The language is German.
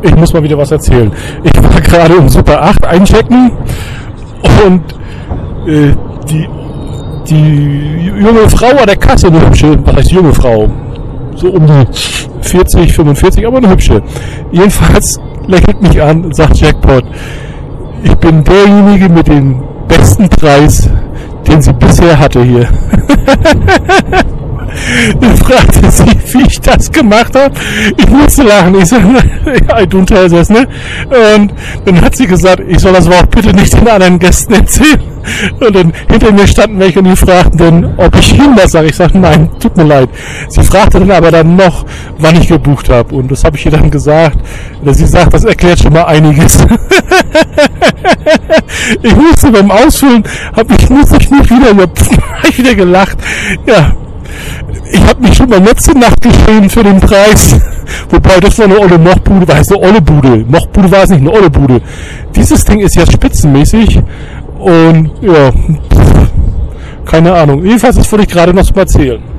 Ich muss mal wieder was erzählen. Ich war gerade im Super 8 einchecken und die junge Frau an der Kasse, eine hübsche, was heißt junge Frau? So um die 40, 45, aber eine hübsche. Jedenfalls lächelt mich an und sagt Jackpot, ich bin derjenige mit dem besten Preis, den sie bisher hatte hier. Dann fragte sie, wie ich das gemacht habe. Ich musste lachen. Ich so, I don't tell this, ne? Und dann hat sie gesagt, ich soll das Wort bitte nicht den anderen Gästen erzählen. Und dann hinter mir standen welche und die fragten dann, ob ich ihnen das sage. Ich sagte, nein, tut mir leid. Sie fragte dann aber dann noch, wann ich gebucht habe. Und das habe ich ihr dann gesagt. Dass sie sagt, das erklärt schon mal einiges. Ich musste beim Ausfüllen, musste ich mich wieder gelacht. Ja. Ich habe mich schon mal letzte Nacht geschrieben für den Preis. Wobei, das war eine olle Mochbude, war es eine olle Bude. Mochbude war es nicht, eine olle Bude. Dieses Ding ist jetzt spitzenmäßig. Und ja, keine Ahnung. Jedenfalls, das wollte ich gerade noch mal erzählen.